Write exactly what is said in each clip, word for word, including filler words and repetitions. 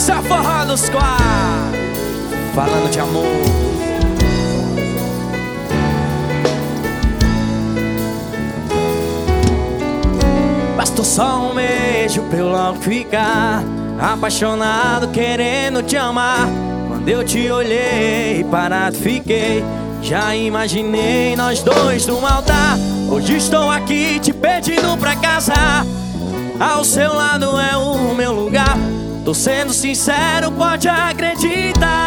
Esse é forró dos quatro, falando de amor. Bastou só um beijo pra eu logo ficar apaixonado, querendo te amar. Quando eu te olhei, parado fiquei. Já imaginei nós dois no altar. Hoje estou aqui te pedindo pra casar. Ao seu lado é o meu lugar. Tô sendo sincero, pode acreditar.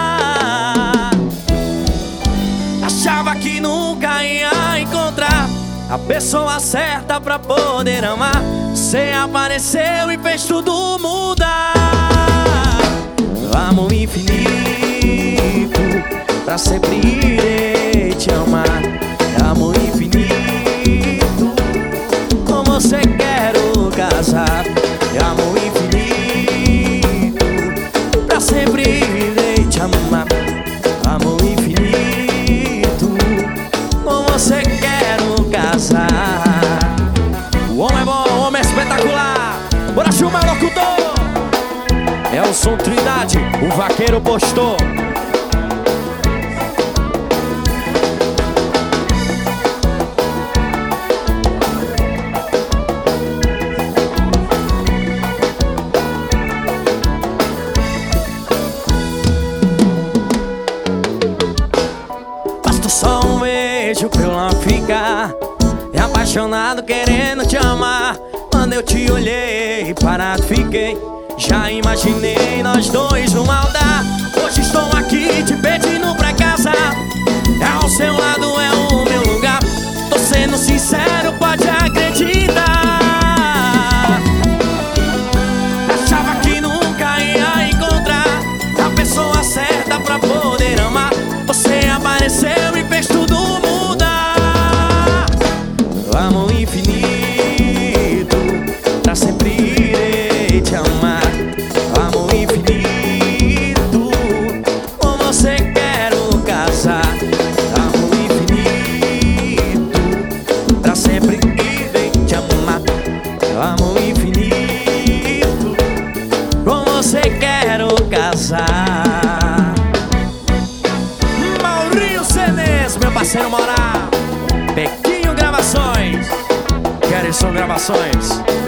Achava que nunca ia encontrar a pessoa certa pra poder amar. Você apareceu e fez tudo mudar. Amor infinito, pra sempre irei te amar. Amor infinito, com você quero casar. Amor infinito, pra sempre irei te amar. Amor infinito, com você quero casar. O homem é bom, o homem é espetacular. Bora chumar, locutor! É o som Trindade, o vaqueiro postou. Basta só um beijo pra eu não ficar é apaixonado, querendo te amar. Quando eu te olhei, parado fiquei. Já imaginei nós dois no altar. Hoje estou aqui te pedindo pra casar. Ao seu lado é o meu lugar. Tô sendo sincero, pode acreditar. Achava que nunca ia encontrar a pessoa certa pra poder amar. Você apareceu e fez tudo mudar. Amor infinito, pra sempre irei te amar. Amor infinito, com você quero casar. Amor infinito, pra sempre irei te amar. Amor infinito, com você quero casar. Maurinho Cenes, meu parceiro moral. Pequinho Gravações, Gerson Gravações.